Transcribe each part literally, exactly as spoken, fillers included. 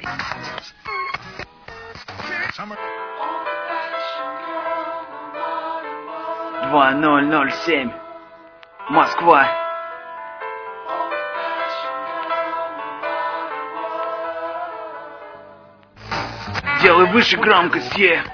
два ноль ноль семь. Москва. Делай выше громкость, е.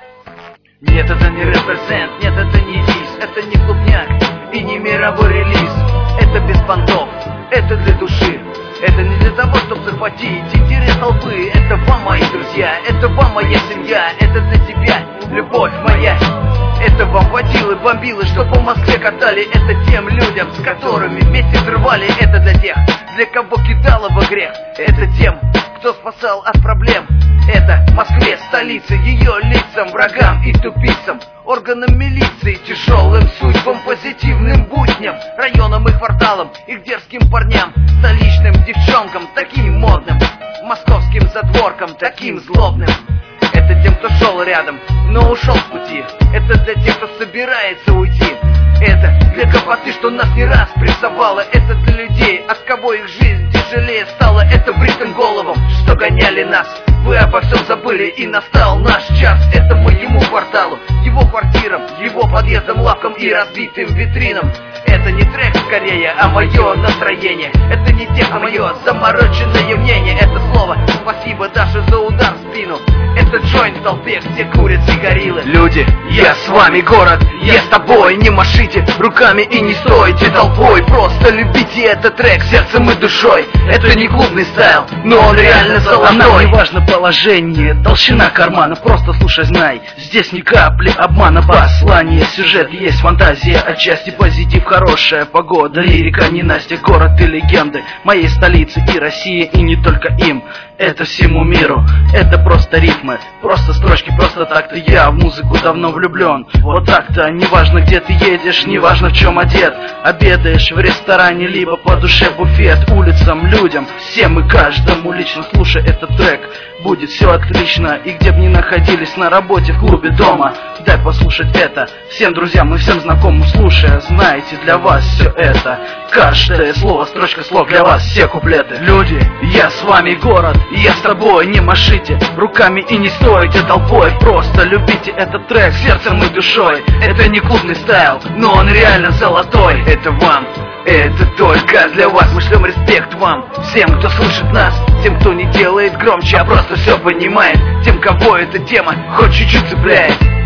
Нет, это не репрезент, нет, это не дис, это не клубняк и не мировой релиз. Это без понтов, это для души. Это не для того, чтобы захватить интерес толпы. Это вам, мои друзья, это вам, моя семья. Это для тебя, любовь моя. Это вам водилы, бомбилы, что по Москве катали. Это тем людям, с которыми вместе взрывали. Это для тех, для кого кидало во грех. Это тем, кто спасал от проблем. Это Москве, столице, ее лицам, врагам и тупицам, органам милиции, тяжелым судьбам, позитивным будням, районам и кварталам, их дерзким парням, столичным девчонкам, таким модным, московским задворкам, таким злобным. Это тем, кто шел рядом, но ушел с пути. Это для тех, кто собирается уйти. Это для гопоты, что нас не раз прессовало. Это для людей, от кого их жизнь тяжелее стала. Это бритым головам, что гоняли нас. Вы обо всем забыли, и настал наш час. Это моему кварталу, его квартирам, его подъездам, лавкам и разбитым витринам. Это не трек скорее, а мое настроение. Это не тех, а мое замороченное мнение. Это слово спасибо даже за удар в спину. Это джойнт в толпе, где курят сигарилы. Люди, я с вами, город, я с тобой. Не машите руками и не стойте толпой. Просто любите этот трек сердцем и душой. Это не клубный стайл, но он реально золотой. А нам не важно положение, толщина кармана. Просто слушай, знай, здесь ни капли обмана. Послание, сюжет, есть фантазия, отчасти позитив, хорошая погода. Лирика, ненастья, город и легенды моей столицы и России, и не только им. Это всему миру, это просто рифмы, просто строчки, просто так-то. Я в музыку давно влюблен. Вот так-то, неважно где ты едешь, неважно в чем одет. Обедаешь в ресторане, либо по душе буфет. Улицам, людям, всем и каждому лично слушай этот трек. Будет все отлично, и где бы ни находились, на работе, в клубе, дома, дай послушать это всем друзьям и всем знакомым. Слушая, знаете, для вас все это. Каждое слово, строчка слов, для вас все куплеты. Люди, я с вами, город, я с тобой. Не машите руками и не стойте толпой. Просто любите этот трек сердцем и душой. Это не клубный стайл, но он реально золотой. Это вам, это только для вас. Мы шлем респект вам, всем, кто слышит нас, тем, кто не делает громче, а просто все понимает, тем, кого эта тема хоть чуть-чуть цепляет.